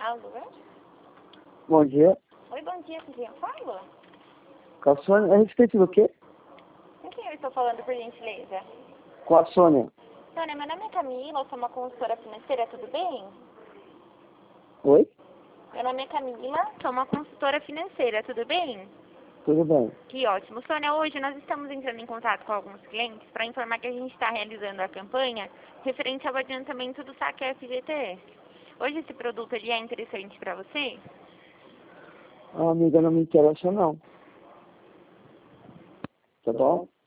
Alô? Bom dia. Oi, bom dia, com quem eu falo? Com a Sônia, a respeito do quê? Com quem eu estou falando, por gentileza? Com a Sônia. Sônia, meu nome é Camila, eu sou uma consultora financeira, tudo bem? Oi? Meu nome é Camila, sou uma consultora financeira, tudo bem? Tudo bem. Que ótimo. Sônia, hoje nós estamos entrando em contato com alguns clientes para informar que a gente está realizando a campanha referente ao adiantamento do saque FGTS. Hoje esse produto ele é interessante para você? A amiga não me interessa não. Tá bom?